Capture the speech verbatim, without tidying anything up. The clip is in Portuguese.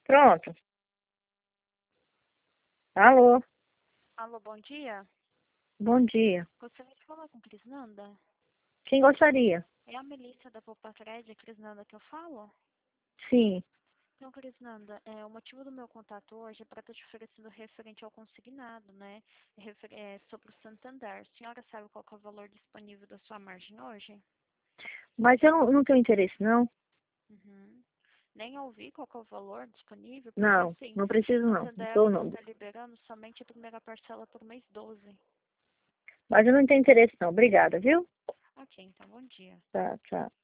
Pronto. Alô, Alô, bom dia. bom dia. Gostaria de falar com Crisnanda. Quem gostaria? É a Melissa da Popacred, a Crisnanda que eu falo? Sim, Então, Crisnanda, é, o motivo do meu contato hoje é para estar te oferecendo referente ao consignado, né? Refer é, sobre o Santander. A senhora sabe qual que é o valor disponível da sua margem hoje? mas eu não, não tenho interesse, não. Uhum. Nem ouvi qual que é o valor disponível, porque Não, assim, não preciso, o não. Não Santander sou ela não. está liberando somente a primeira parcela por mês doze. Mas eu não tenho interesse, não. Obrigada, viu? Ok, então bom dia. Tá, tchau.